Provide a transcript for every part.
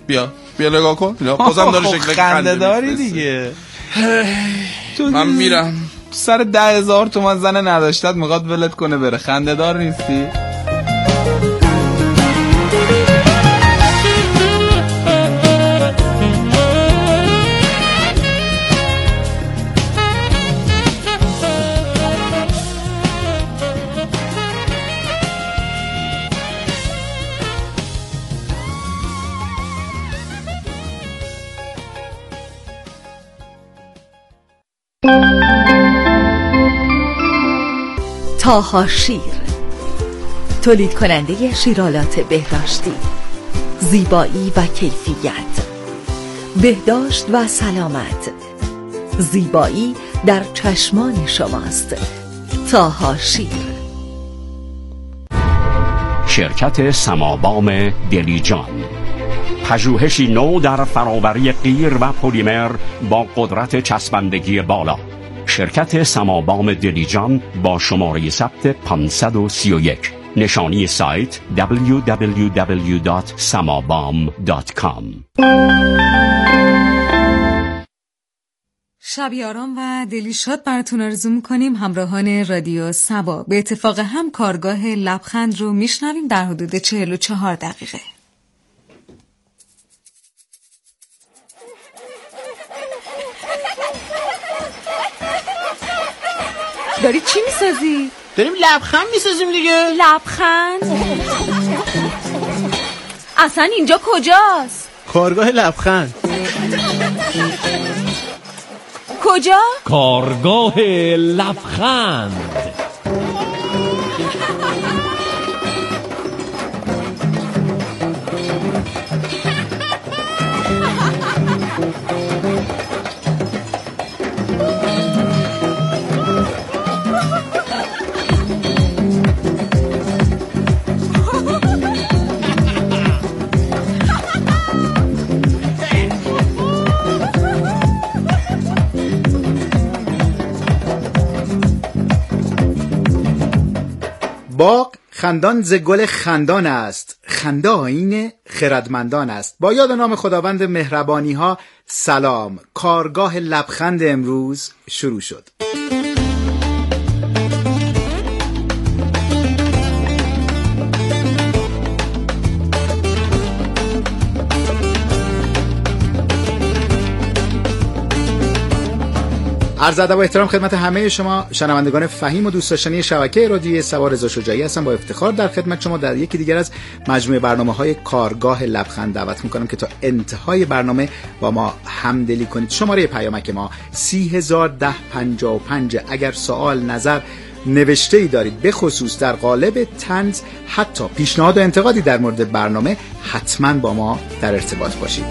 بیا نگاه کن. بازم داره شکل خنده داری دیگه. من میرم. سر 10,000 تومان زن نداشتت میخواد ولت کنه بره. خنده دار نیستی؟ طاها شیر، تولید کننده شیرالات بهداشتی، زیبایی و کیفیت، بهداشت و سلامت، زیبایی در چشمان شماست. طاها شیر. شرکت سمابام دلیجان، پژوهشی نو در فراوری قیر و پلیمر با قدرت چسبندگی بالا. شرکت سمابام دلیجان با شماره ثبت 531. نشانی سایت www.samabam.com. شبیاران و دلیشات براتون آرزو میکنیم همراهان رادیو سبا. به اتفاق هم کارگاه لبخند رو میشنویم در حدود 44 دقیقه. داری چی میسازی؟ داریم لبخند میسازیم دیگه. لبخند؟ اصلا اینجا کجاست؟ کارگاه لبخند. کجا؟ کارگاه لبخند. باغ خندان ز گل خندان است، خنده آیین خردمندان است. با یاد نام خداوند مهربانی ها سلام. کارگاه لبخند امروز شروع شد. عرض ادب و احترام خدمت همه شما شنوندگان فهیم و دوست داشتنی شبکه رادیویی سبا. رضا شجاعی هستم. با افتخار در خدمت شما در یکی دیگر از مجموعه برنامه‌های کارگاه لبخند دعوت می‌کنم که تا انتهای برنامه با ما همدلی کنید. شماره پیامک ما 301055. اگر سوال، نظر، نوشته‌ای دارید به خصوص در قالب طنز، حتی پیشنهاد و انتقادی در مورد برنامه، حتما با ما در ارتباط باشید.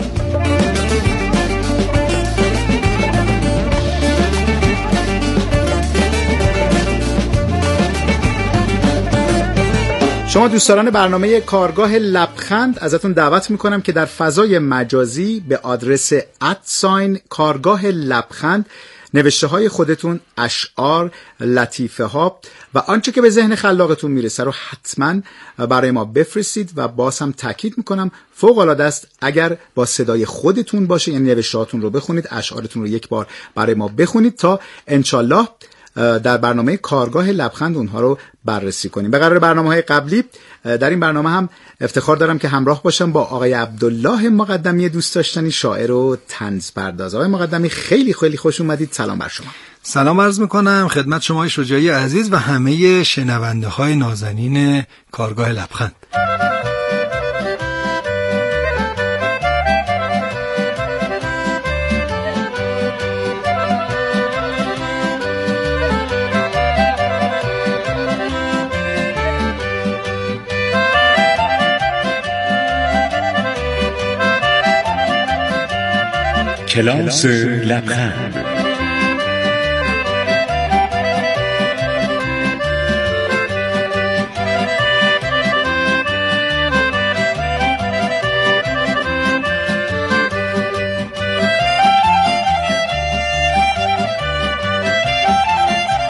شما دوستداران برنامه کارگاه لبخند ازتون دعوت میکنم که در فضای مجازی به آدرس @کارگاه لبخند نوشته های خودتون، اشعار، لطیفه ها و آنچه که به ذهن خلاقتون میرسه رو حتما برای ما بفرستید و باز هم تاکید میکنم فوق العاده است اگر با صدای خودتون باشه، یعنی نوشته هاتون رو بخونید، اشعارتون رو یک بار برای ما بخونید تا انشالله در برنامه کارگاه لبخند اونها رو بررسی کنیم. به قرار برنامه‌های قبلی در این برنامه هم افتخار دارم که همراه باشم با آقای عبدالله مقدمی دوست داشتنی، شاعر و طنز پرداز. آقای مقدمی خیلی خیلی خوش اومدید. سلام بر شما. سلام عرض میکنم خدمت شما شجاعی عزیز و همه شنونده های نازنین کارگاه لبخند. کلاس لبخند.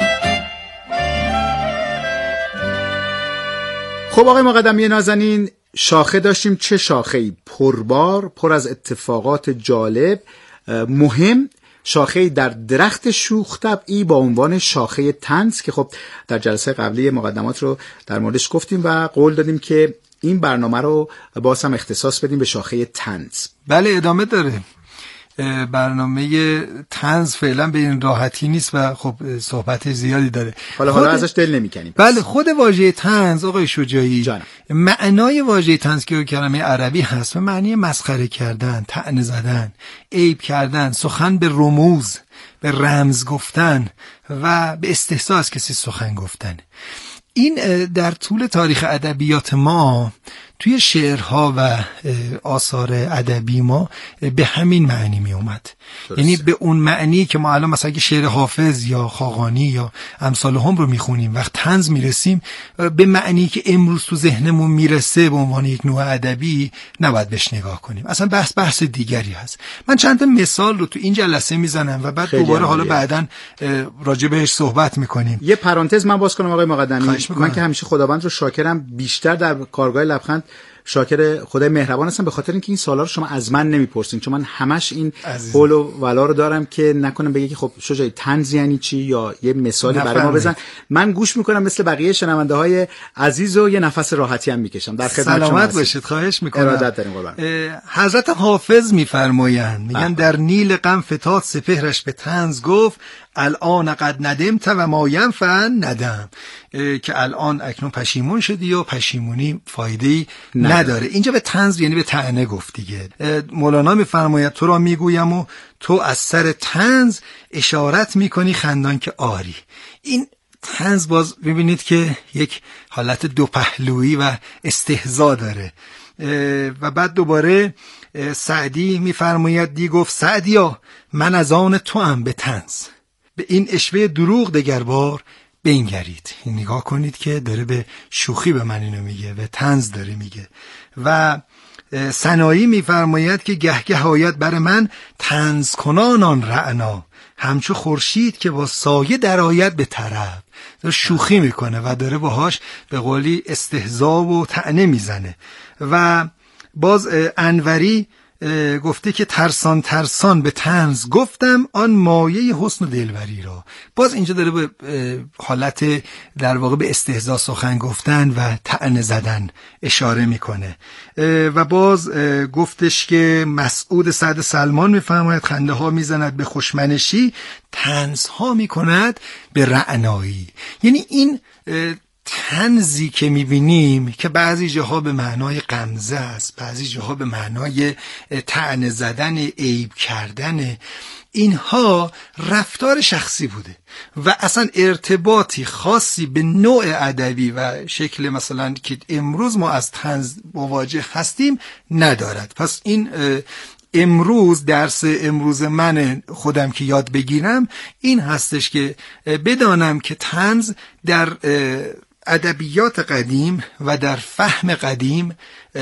خب آقای مقدمی نازنین، شاخه داشتیم، چه شاخه‌ای؟ پربار، پر از اتفاقات جالب، مهم. شاخه در درخت شوخ طبعی با عنوان شاخه طنز که خب در جلسه قبلی مقدمات رو در موردش گفتیم و قول دادیم که این برنامه رو باز هم اختصاص بدیم به شاخه طنز. بله ادامه داره. برنامه طنز فعلا به این راحتی نیست و خب صحبت زیادی داره. حالا ازش دل نمی‌کنیم. بله، خود واژه طنز آقای شجاعی جانم. معنای واژه طنز که کلمه عربی هست و معنی مسخره کردن، طعنه زدن، عیب کردن، سخن به رموز، به رمز گفتن و به استحضاء از کسی سخن گفتن. این در طول تاریخ ادبیات ما توی شعرها و آثار ادبی ما به همین معنی می اومد. یعنی به اون معنی که ما الان مثلا شعر حافظ یا خاقانی یا امثال هم رو میخونیم، وقت طنز میرسیم به معنی که امروز تو ذهنمون میرسه به عنوان یک نوع ادبی نباید بهش نگاه کنیم. اصلا بحث دیگری هست. من چند تا مثال رو تو این جلسه میزنم و بعد دوباره حالا بعداً راجع بهش صحبت میکنیم. یه پرانتز من باز کنم آقای مقدمی. من که همیشه خداوند رو شاکرم، بیشتر در کارگاه لبخند شاکر خدای مهربان هستم به خاطر اینکه این سوالا رو شما از من نمیپرسین، چون من همش این قول و ولا رو دارم که نکنم بگه که خب شجاعی طنز یعنی چی یا یه مثالی برای ما بزن. من گوش میکنم مثل بقیه شنونده های عزیز و یه نفس راحتی هم میکشم. در خدمت شما سلامت باشید، خواهش میکنم. ارادت داریم قربان. حضرت حافظ میفرمایند، میگن در نیل غم فتاد سپهرش به طنز گفت الان قد ندمت و ما ینفع ندم، که الان اکنون پشیمون شدی و پشیمونی فایده‌ای نداره. اینجا به طنز یعنی به طعنه گفت دیگه. مولانا میفرماید تو را میگویم و تو از سر طنز اشارت میکنی خندان که آری. این طنز باز ببینید که یک حالت دو پهلویی و استهزا داره. و بعد دوباره سعدی میفرماید دی گفت سعدیا من از آن تو ام به طنز، به این اشوه دروغ دگربار بنگرید. نگاه کنید که داره به شوخی به من اینو میگه، به طنز داره میگه. و سنایی میفرماید که گهگه آید بر من طنز کنان رعنا، همچو خورشید که با سایه درآید به طرب. داره شوخی میکنه و داره باهاش به قولی استهزا و طعنه میزنه. و باز انوری گفته که ترسان ترسان به طنز گفتم آن مایه حسن و دلبری را. باز اینجا داره به حالت در واقع به استهزا سخن گفتن و طعنه زدن اشاره میکنه. و باز گفتش که مسعود سعد سلمان میفرماید خنده ها میزند به خوشمنشی، طنز ها میکند به رعنایی. یعنی این طنزی که میبینیم که بعضی جاها به معنای غمزه است، بعضی جاها به معنای طعنه زدن، عیب کردن، اینها رفتار شخصی بوده و اصلا ارتباطی خاصی به نوع ادبی و شکل مثلا که امروز ما از طنز مواجه هستیم ندارد. پس این امروز درس امروز من خودم که یاد بگیرم این هستش که بدانم که طنز در ادبیات قدیم و در فهم قدیم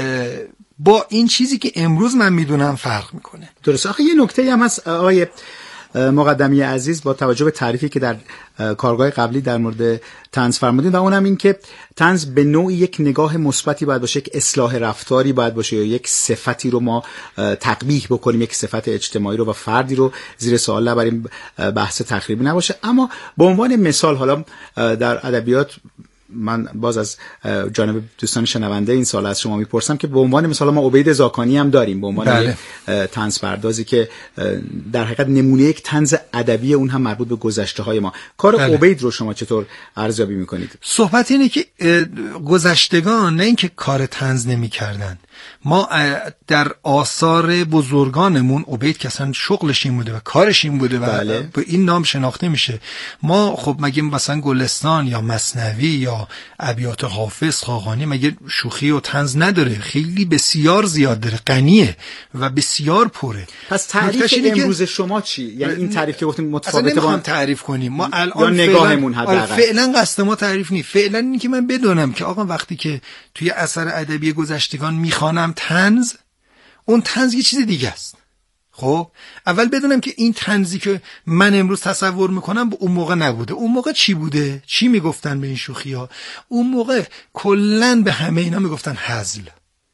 با این چیزی که امروز من میدونم فرق میکنه. درست. آخه یه نکته هم هست آقای مقدمی عزیز، با توجه به تعریفی که در کارگاه قبلی در مورد طنز فرمودید و اونم این که طنز به نوعی یک نگاه مثبتی باید باشه، یک اصلاح رفتاری باید باشه یا یک صفتی رو ما تقبیح بکنیم، یک صفت اجتماعی رو و فردی رو زیر سوال نبریم، بحث تخریبی نباشه. اما به عنوان مثال حالا در ادبیات من باز از جانب دوستان شنونده این سال از شما میپرسم که به عنوان مثلا ما عبید زاکانی هم داریم به عنوان یک طنز پردازی که در حقیقت نمونه یک طنز ادبی، اون هم مربوط به گذشته های ما. کار عبید رو شما چطور ارزیابی میکنید؟ صحبت اینه که گذشتگان نه اینکه کار طنز نمیکردن، ما در آثار بزرگانمون عبید که اصلا شغلش این بوده و کارش این بوده و به این نام شناخته میشه. ما خب مگه مثلا گلستان یا مثنوی یا ابیات حافظ خاقانی مگه شوخی و طنز نداره؟ خیلی بسیار زیاد داره، غنیه و بسیار پره. پس تعریف امروز شما چی؟ یعنی این تعریف که گفتیم متفاوته با تعریف کنیم ما الان نگاهمون حداقل فعلا قصد ما تعریف نیست. فعلا اینی که من بدونم که آقا وقتی که توی اثر ادبی گذشتگان میخوانم طنز، اون طنز یه چیز دیگه است. خب اول بدونم که این طنزی که من امروز تصور میکنم به اون موقع نبوده. اون موقع چی بوده؟ چی میگفتن به این شوخی ها؟ اون موقع کلن به همه اینا میگفتن هزل.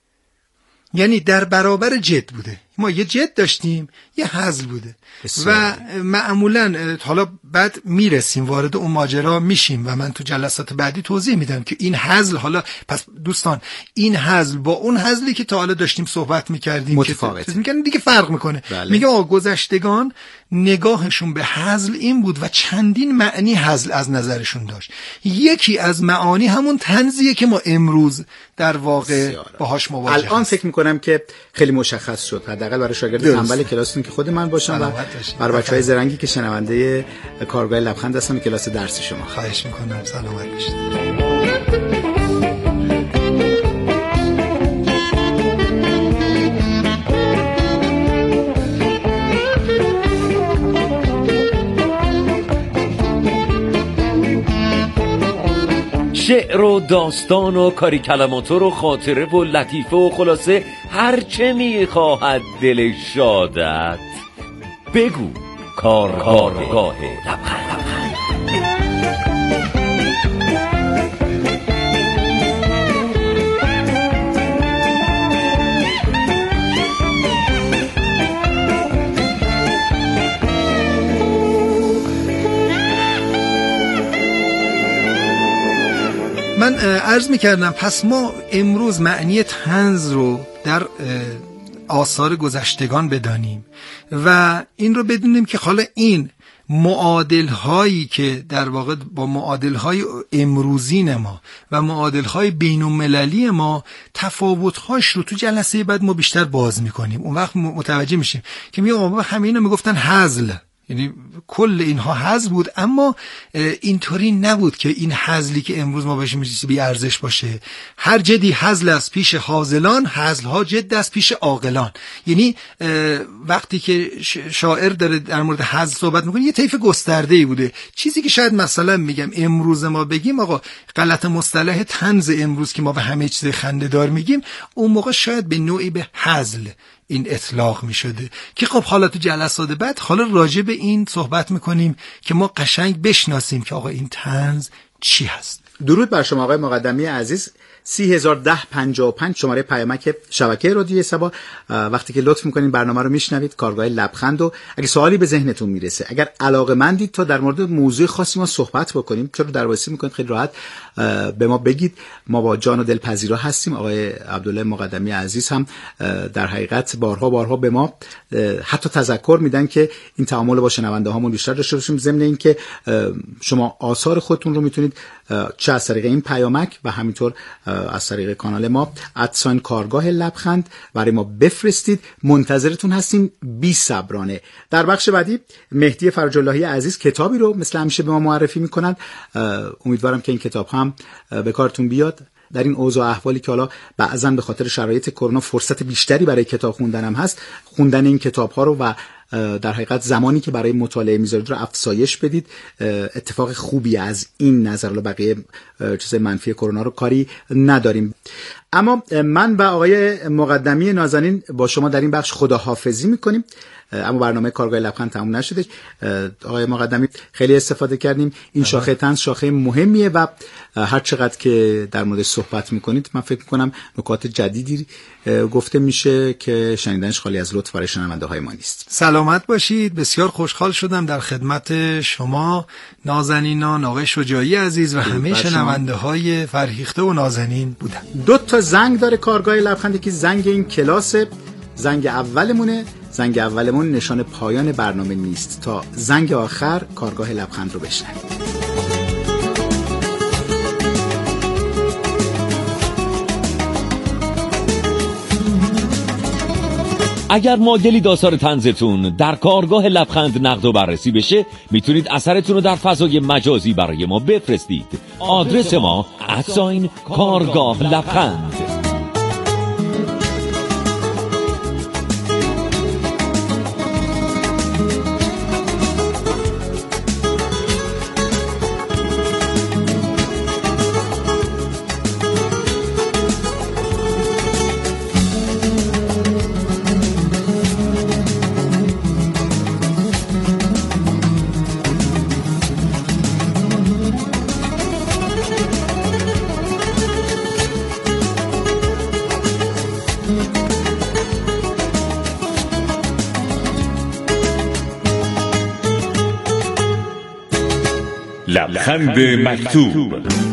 یعنی در برابر جد بوده. ما یه جد داشتیم، یه هزل بوده و معمولا حالا بعد میرسیم وارد اون ماجرا میشیم و من تو جلسات بعدی توضیح میدم که این هزل، حالا پس دوستان این هزل با اون هزلی که تا حالا داشتیم صحبت میکردیم متفاوته، میگن دیگه فرق میکنه. میگه آقا گذشتگان نگاهشون به هزل این بود و چندین معنی هزل از نظرشون داشت. یکی از معانی همون طنزیه که ما امروز در واقع باهاش مواجه هستیم. الان فکر میکنم که خیلی مشخص شد، حداقل برای شاگرد تنبل کلاسون که خود من باشم و برای بچهای زرنگی که شنونده کارگاه لبخند هستن کلاس درس شما. خواهش میکنم، سلامت باشید. شعر و داستان و کاری کلماتور و خاطره و لطیفه و خلاصه هر چه میخواهد دل شادت بگو. کارگاه لبخند. من عرض میکردم پس ما امروز معنی طنز رو در آثار گذشتگان بدانیم و این رو بدونیم که حالا این معادل هایی که در واقع با معادل های امروزین ما و معادل های بین المللی ما تفاوت هاش رو تو جلسه بعد ما بیشتر باز میکنیم. اون وقت متوجه میشیم که همه اینا میگفتن هزل، یعنی کل اینها هزل بود، اما اینطوری نبود که این هزلی که امروز ما بهش میگیم بی ارزش باشه. هر جدی هزل از پیش هازلان، هزلها جد از پیش عاقلان. یعنی وقتی که شاعر داره در مورد هزل صحبت میکنه یه طیف گسترده‌ای بوده. چیزی که شاید مثلا میگم امروز ما بگیم آقا غلط مصطلح طنز امروز که ما به همه چیز خنده‌دار میگیم، اون موقع شاید به نوعی به هزل این اطلاق می شده که خب حالا تو جلسات بعد حالا راجع به این صحبت میکنیم که ما قشنگ بشناسیم که آقا این طنز چی هست. درود بر شما آقای مقدمی عزیز. 301055 شماره پیامک شبکه رادیو سبا. وقتی که لطف میکنین برنامه رو میشنوید کارگاه لبخند، و اگه سوالی به ذهنتون میرسه، اگر علاقه‌مندید تا در مورد موضوع خاصی ما صحبت بکنیم، چرا درواسی میکنید خیلی راحت به ما بگید. ما با جان و دل پذیرا هستیم. آقای عبدالله مقدمی عزیز هم در حقیقت بارها به ما حتی تذکر میدن که این تعامل با شنونده هامون بیشتر داشته باشیم، ضمن این که شما آثار خودتون رو میتونید چه از طریق این پیامک و همینطور از طریق کانال ما @کارگاه لبخند برای ما بفرستید. منتظرتون هستیم بی صبرانه. در بخش بعدی مهدی فرج اللهی عزیز کتابی رو مثل همیشه به ما معرفی میکنند. امیدوارم که این کتاب هم به کارتون بیاد. در این اوضاع احوالی که حالا بعضا به خاطر شرایط کرونا فرصت بیشتری برای کتاب خوندنم هست، خوندن این کتاب ها رو و در حقیقت زمانی که برای مطالعه میذارید رو افزایش بدید. اتفاق خوبی از این نظر، رو بقیه چیز منفی کرونا رو کاری نداریم. اما من و آقای مقدمی نازنین با شما در این بخش خداحافظی میکنیم، اما برنامه کارگاه لبخند تموم نشده. آقای مقدمی خیلی استفاده کردیم. این شاخه طنز شاخه مهمیه و هر چقدر که در مورد صحبت میکنید من فکر میکنم نکات جدیدی گفته میشه که شنیدنش خالی از لطف برای شنونده های ما نیست. سلامت باشید. بسیار خوشحال شدم در خدمت شما نازنینان، آقای شجاعی عزیز و همه شنونده های فرهیخته و نازنین بودم. 2 زنگ داره کارگاه لبخند که زنگ این کلاس، زنگ اولمونه. زنگ اولمون نشان پایان برنامه نیست. تا زنگ آخر کارگاه لبخند رو بشنوید. اگر مایلید آثار طنزتون در کارگاه لبخند نقد و بررسی بشه، میتونید اثرتون رو در فضای مجازی برای ما بفرستید. آدرس ما @کارگاه لبخند. لبخند مکتوب.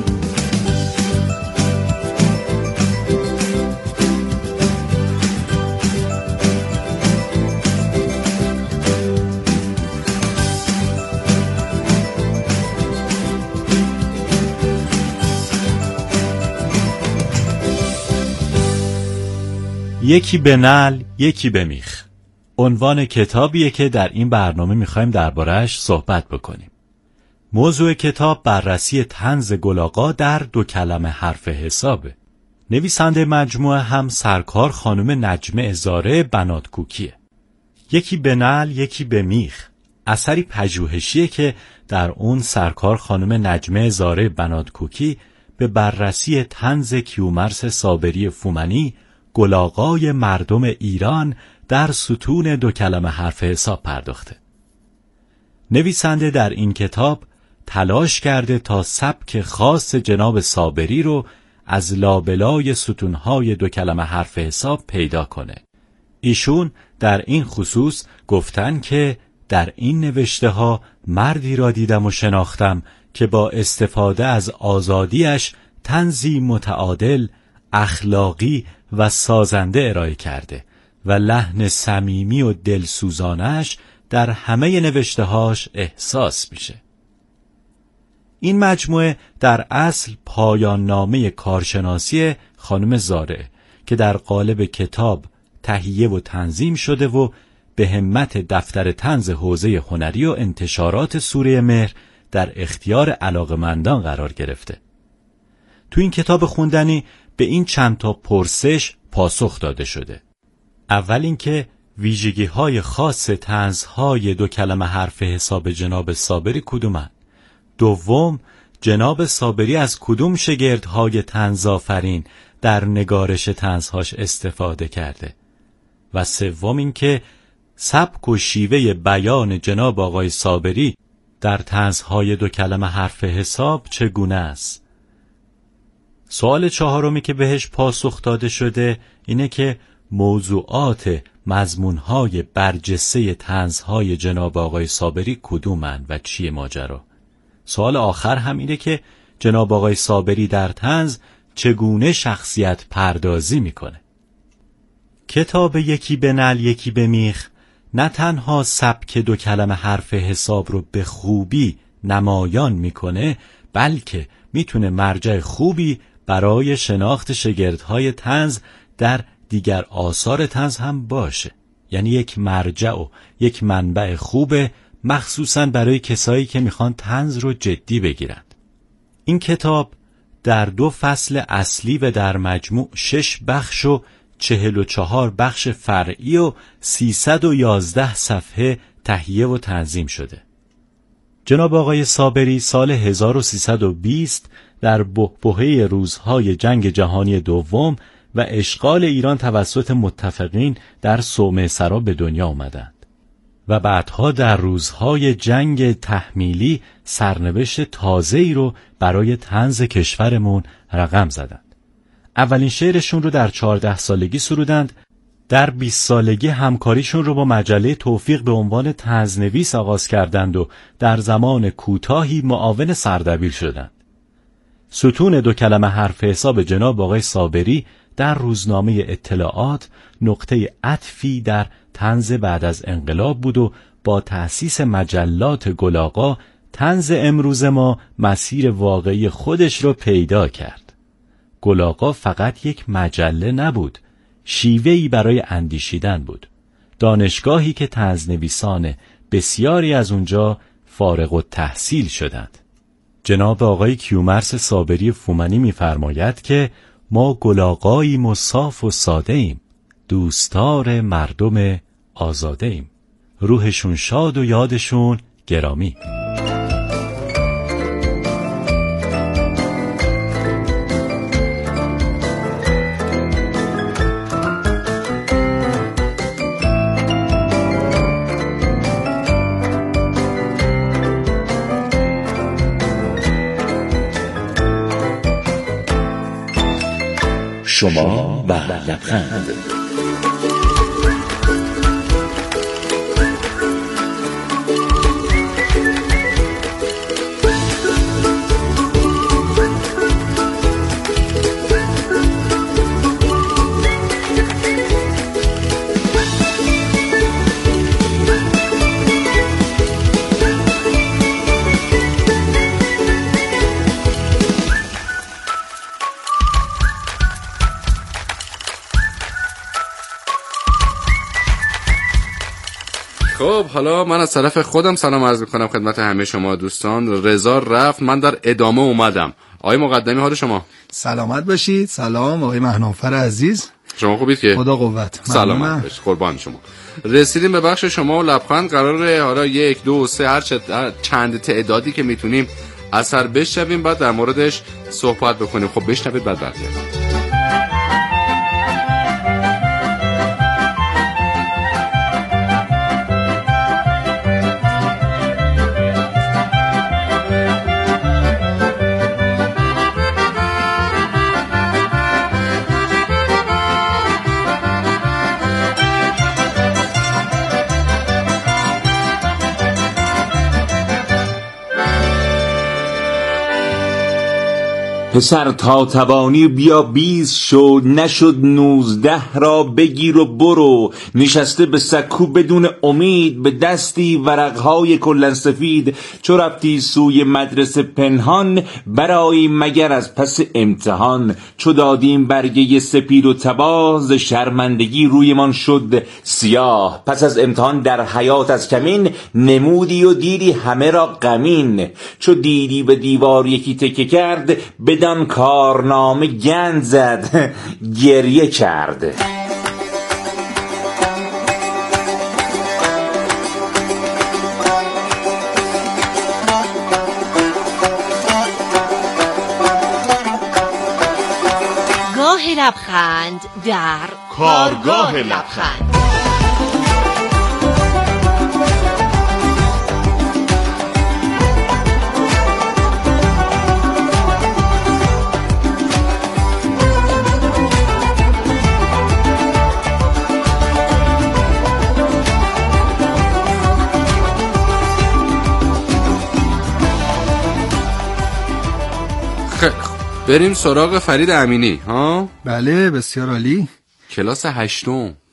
یکی به نعل یکی به میخ عنوان کتابیه که در این برنامه میخوایم درباره‌اش صحبت بکنیم. موضوع کتاب بررسی طنز گلاغا در 2 کلمه حرف حسابه. نویسنده مجموعه هم سرکار خانم نجمه زاره بنات کوکیه. یکی به نعل یکی به میخ اثری پژوهشیه که در اون سرکار خانم نجمه زاره بنات کوکی به بررسی طنز کیومرث صابری فومنی گلاغای مردم ایران در ستون 2 کلمه حرف حساب پرداخته. نویسنده در این کتاب تلاش کرده تا سبک خاص جناب صابری رو از لابلای ستونهای 2 کلمه حرف حساب پیدا کنه. ایشون در این خصوص گفتن که در این نوشته ها مردی را دیدم و شناختم که با استفاده از آزادیش طنزی متعادل، اخلاقی و سازنده ارائه کرده و لحن صمیمی و دلسوزانش در همه نوشته‌هاش احساس میشه. این مجموعه در اصل پایان نامه کارشناسی خانم زاره که در قالب کتاب تهیه و تنظیم شده و به همت دفتر طنز حوزه هنری و انتشارات سوره مهر در اختیار علاقه‌مندان قرار گرفته. تو این کتاب خوندنی به این چند تا پرسش پاسخ داده شده. اول اینکه ویژگی‌های خاص طنزهای 2 کلمه حرف حساب جناب صابری کدومن؟ دوم، جناب صابری از کدوم شگردهای طنزآفرین در نگارش طنزهاش استفاده کرده؟ و سوم اینکه سبک و شیوه بیان جناب آقای صابری در طنزهای 2 کلمه حرف حساب چگونه است؟ سوال چهارمی که بهش پاسخ داده شده اینه که موضوعات مضمونهای برجسته طنزهای جناب آقای صابری کدومن و چیه ماجرا؟ سوال آخر هم اینه که جناب آقای صابری در طنز چگونه شخصیت پردازی میکنه؟ کتاب یکی به نعل یکی به میخ نه تنها سبک 2 کلمه حرف حساب رو به خوبی نمایان میکنه، بلکه میتونه مرجع خوبی برای شناخت شگردهای طنز در دیگر آثار طنز هم باشه. یعنی یک مرجع و یک منبع خوبه، مخصوصاً برای کسایی که میخوان طنز رو جدی بگیرند. این کتاب در 2 فصل اصلی و در مجموع 6 بخش و 44 بخش فرعی و 311 صفحه تهیه و تنظیم شده. جناب آقای صابری سال 1320 در بحبوحه روزهای جنگ جهانی دوم و اشغال ایران توسط متفقین در صومعه سرا به دنیا آمدند و بعدها در روزهای جنگ تحمیلی سرنوشت تازه‌ای رو برای طنز کشورمون رقم زدند. اولین شعرشون رو در 14 سالگی سرودند. در 20 سالگی همکاریشون رو با مجله توفیق به عنوان طنزنویس آغاز کردند و در زمان کوتاهی معاون سردبیر شدند. ستون 2 کلمه حرف حساب جناب آقای صابری در روزنامه اطلاعات نقطه عطفی در طنز بعد از انقلاب بود و با تأسیس مجلات گلاغا طنز امروز ما مسیر واقعی خودش رو پیدا کرد. گلاغا فقط یک مجله نبود، شیوهی برای اندیشیدن بود. دانشگاهی که طنزنویسان بسیاری از اونجا فارغ التحصیل شدند. جناب آقای کیومرث صابری فومنی می‌فرماید که ما گلاغاییم و صاف و ساده ایم، دوستار مردم آزاده ایم. روحشون شاد و یادشون گرامی. شما و لبخند. خب حالا من از طرف خودم سلام عرض میکنم خدمت همه شما دوستان. رضا رفت، من در ادامه اومدم. آقای مقدمی حال شما؟ سلامت باشید. سلام آقای مهنافر عزیز. شما خوبید که؟ خدا قوت. سلامت باشید، قربان شما. رسیدیم به بخش شما و لبخند. قراره حالا 1 2 3 هر چند تعدادی که میتونیم اثر بشنویم، بعد در موردش صحبت بکنیم. خب بشنوید بعد برگردیم. پسر تا توانی بیا 20 شد، نشد 19 را بگیر و برو. نشسته به سکو بدون امید، به دستی ورقهای کلن سفید. چو رفتی سوی مدرسه پنهان، برای مگر از پس امتحان. چو دادیم برگه سپید و تباز، شرمندگی روی من شد سیاه. پس از امتحان در حیات از کمین، نمودی و دیدی همه را غمین. چو دیدی به دیوار یکی تکه کرد، بدان کارنامه گند زد گریه کرد. گاه لبخند در کارگاه لبخند. بریم سراغ فرید امینی. ها بله بسیار عالی. کلاس 8م.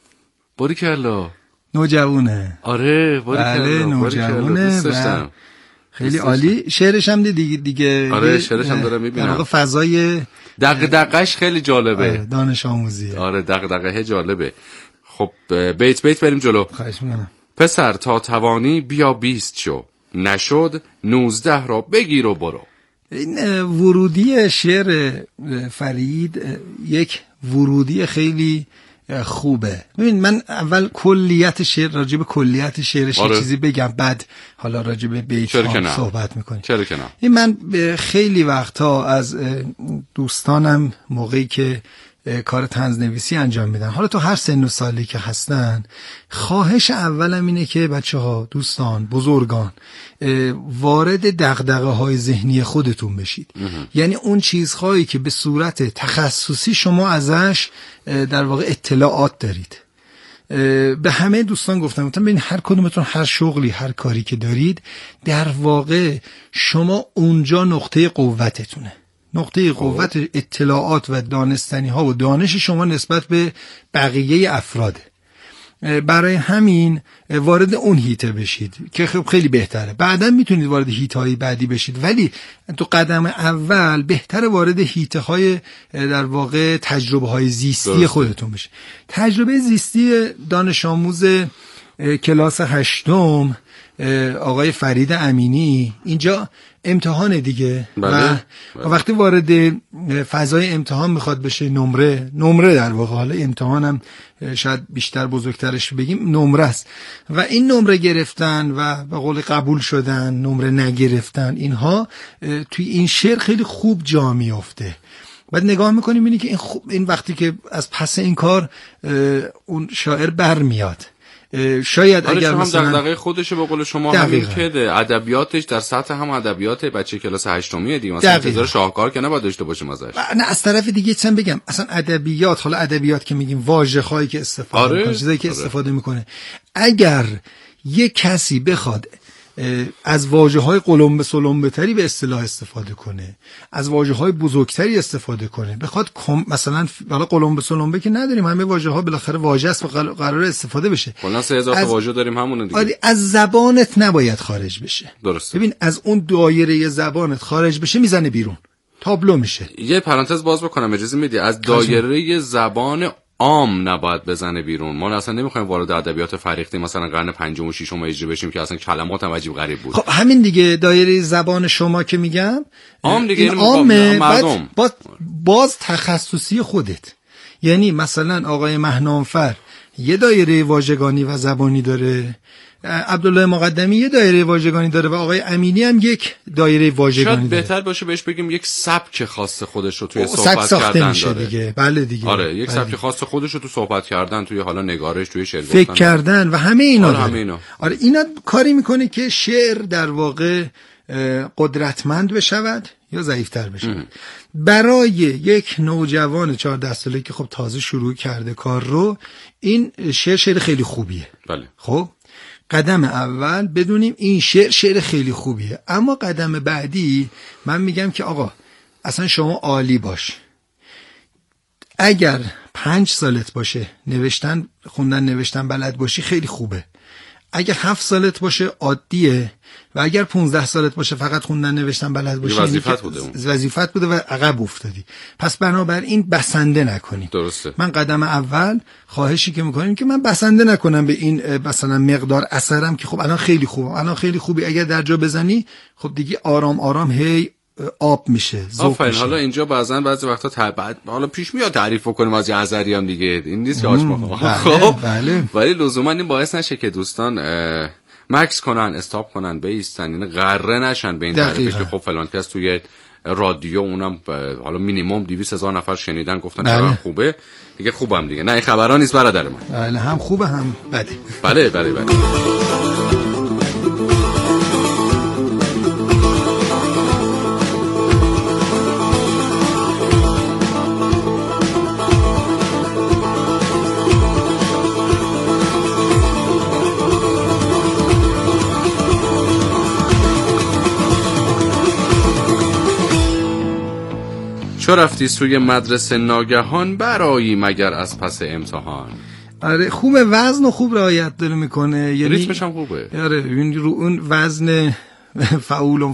باریکلا. نوجوانه. آره باریکلا. بله نوجوانه و خیلی عالی. شعرش هم دیگه آره شعرش هم داره میبینم. در واقع فضای دغدغش خیلی جالبه. آره دانش آموزیه. آره دغدغه جالبه. خب بیت بریم جلو. خواهش میکنم. پسر تا توانی بیا 20 شو، نشد 19 را بگیر و برو. این ورودی شعر فرید یک ورودی خیلی خوبه. ببین من اول کلیت شعر، راجع به کلیت شعرش یه چیزی بگم، بعد حالا راجع به بیت ها صحبت میکنیم. چرا که نه؟ این من خیلی وقتها از دوستانم موقعی که کار طنزنویسی انجام میدن، حالا تو هر سن و سالی که هستن، خواهش اولم اینه که بچه‌ها، دوستان، بزرگان، وارد دغدغه‌های ذهنی خودتون بشید. یعنی اون چیزهایی که به صورت تخصصی شما ازش در واقع اطلاعات دارید. به همه دوستان گفتم ببین هر کدومتون هر شغلی، هر کاری که دارید، در واقع شما اونجا نقطه قوتتونه. نقطه قوت اطلاعات و دانستنی ها و دانش شما نسبت به بقیه افراده. برای همین وارد اون هیته بشید که خیلی بهتره. بعدا میتونید وارد هیته های بعدی بشید، ولی تو قدم اول بهتره وارد هیته های در واقع تجربه های زیستی خودتون بشید. تجربه زیستی دانش آموز کلاس 8م آقای فرید امینی اینجا امتحان دیگه. بله. و وقتی وارد فضای امتحان میخواد بشه، نمره در واقع، حالا امتحانم شاید بیشتر بزرگترش بگیم نمره است، و این نمره گرفتن و به قول قبول شدن، نمره نگرفتن، اینها توی این شعر خیلی خوب جا میفته. بعد نگاه میکنیم اینی که این وقتی که از پس این کار اون شاعر برمیاد، شاید اگر مثلا هم دغدغه خودشه به قول شما همین که ادبیاتش در سطح هم ادبیات بچه کلاس 8م دیگه، مثلا انتظار شاهکار که نباید داشته باشیم ازش. نه از طرف دیگه چند بگم، اصلا ادبیات، حالا ادبیات که میگیم واژه‌هایی که استفاده میکنه، چیزایی که استفاده میکنه، اگر یک کسی بخواد از واژه‌های قلمبه سلمبه تری به اصطلاح استفاده کنه، از واژه‌های بزرگتری استفاده کنه، بخواد مثلا حالا قلمبه سلمبه که نداریم، همه واژه‌ها بالاخره واژه است و قرار استفاده بشه. کلا 3000 تا واژه داریم همون دیگه. از زبانت نباید خارج بشه. درسته. ببین از اون دایره زبانت خارج بشه میزنه بیرون، تابلو میشه. یه پرانتز باز بکنم اجازه میدی؟ از دایره زبان عام نباید بزنه بیرون. ما اصلا نمیخوایم وارد ادبیات فرهیخته مثلا قرن 5 و 6 اجرا بشیم که اصلا کلمات هم عجیب غریب بود. خب همین دیگه، دایره زبان شما که میگم عام دیگه، این عامه، باز تخصصی خودت. یعنی مثلا آقای مهنامفر یه دایره واژگانی و زبانی داره، عبدالله مقدمی یه دایره واژگانی داره و آقای امینی هم یک دایره واژگانی داره. شاید بهتر باشه بهش بگیم یک سبک خاص خودش رو توی صحبت کردن داره دیگه. بله دیگه. آره یک سبک خاص خودش رو تو صحبت کردن، توی حالا نگارش، توی شعر گفتن، فکر کردن و همه اینا. آره اینا کاری میکنه که شعر در واقع قدرتمند بشود یا ضعیفتر بشود. برای یک نوجوان 14 ساله که خب تازه شروع کرده کار رو، این شعر خیلی خوبیه. بله. خب قدم اول بدونیم این شعر خیلی خوبیه، اما قدم بعدی من میگم که آقا اصلا شما عالی باش. اگر 5 سالت باشه خوندن نوشتن بلد باشی خیلی خوبه. اگر 7 سالت باشه عادیه و اگر 15 سالت باشه فقط خوندن نوشتن بلد باشی وظیفت بوده و عقب افتادی. پس بنابراین بسنده نکنیم. درسته. من قدم اول خواهشی که میکنیم که من بسنده نکنم به این مثلا مقدار اثرم که خب الان خیلی خوبی، اگر در جا بزنی خب دیگه آرام آرام هی آب میشه، ذوق میشه. حالا اینجا بعضی وقتا حالا پیش میاد تعریف کنیم از یه هم دیگه، این نیست که آشما. خب ولی لزوما این باعث نشه که دوستان مکس کنن، استاپ کنن، بیستن، یعنی غره نشن به این تعریفش که خب فلان کس توی رادیو اونم حالا مینیمم 200,000 نفر شنیدن گفتن چقدر خوبه، دیگه خوبم دیگه. نه این خبرا نیست برادر من. بله هم خوبه هم بده. بله. چو رفتی سوی مدرسه ناگهان، برایی مگر از پس امتحان. آره خوبه، وزن و خوب رعایت داره میکنه، یعنی ریتمش هم خوبه. آره رو اون وزن فاولم.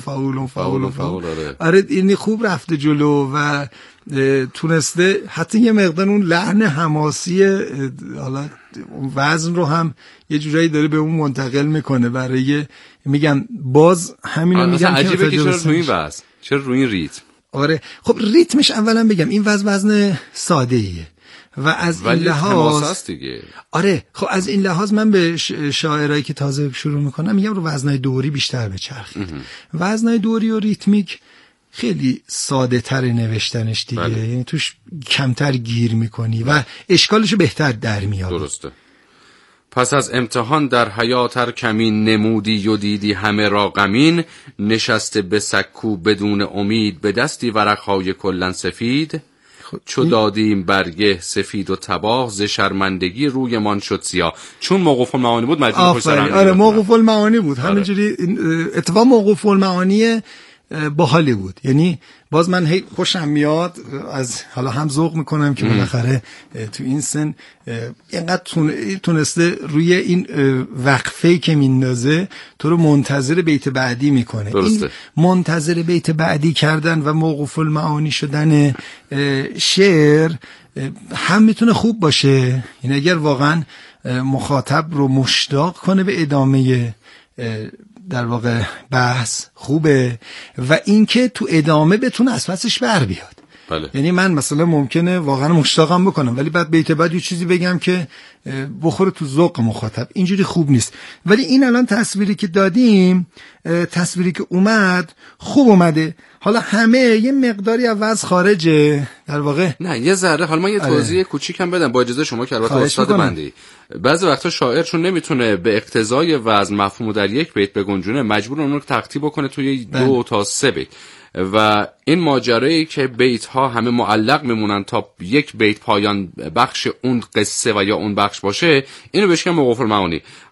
آره این خوب رفته جلو و تونسته حتی یه مقدار اون لحن حماسی حالا وزن رو هم یه جورایی داره به اون منتقل میکنه. برای میگم باز همینو میگم که عجیبه که چرا روی وزن، چرا روی ریتم. آره خب ریتمش اولا بگم این وزن ساده ایه و از این لحاظ دیگه. آره خب از این لحاظ من به شاعرایی که تازه شروع میکنم میگم رو وزنای دوری بیشتر بچرخید. وزنای دوری و ریتمیک خیلی ساده تر نوشتنش دیگه. یعنی توش کمتر گیر میکنی و اشکالشو بهتر در میاد. درسته. پس از امتحان در حیات کمین، نمودی و دیدی همه را غمین. نشسته به سکو بدون امید، به دستی ورقهای کلن سفید. چو دادیم برگه سفید و تباه، ز شرمندگی روی من شد سیاه. چون موقوف المعانی بود مجبور پشت سر هم. آره موقوف المعانی بود. همینجوری اتفاق موقوف المعانی باحالی بود. یعنی باز من هی خوشم میاد از حالا هم ذوق میکنم که بالاخره تو این سن اینقدر تونسته روی این وقفه‌ای که میندازه تو رو منتظر بیت بعدی میکنه. درسته. این منتظر بیت بعدی کردن و موقوف المعانی شدن شعر هم میتونه خوب باشه، یعنی اگر واقعا مخاطب رو مشتاق کنه به ادامه در واقع بحث خوبه و اینکه تو ادامه بتونه از پسش بر بیاد. بله. یعنی من مثلا ممکنه واقعا مشتاقم بکنم ولی بعد بیت بعد یه چیزی بگم که بخوره تو ذوق مخاطب، اینجوری خوب نیست. ولی این الان تصویری که دادیم، تصویری که اومد خوب اومده. حالا همه یه مقداری از خارجه در واقع. نه یه ذره حالا من یه توضیح کوچیکم بدم با اجازه شما که البته استاد بندی. بعضی وقتا شاعر چون نمیتونه به اقتضای وزن مفهومو در یک بیت بگنجونه، مجبور اون رو ترتیب بکنه توی 2 تا 3 بیت و این ماجرایی که بیت ها همه معلق میمونن تا یک بیت پایان بخش اون قصه و یا اون بخش باشه، اینو بهش میگن موقوف المعانی.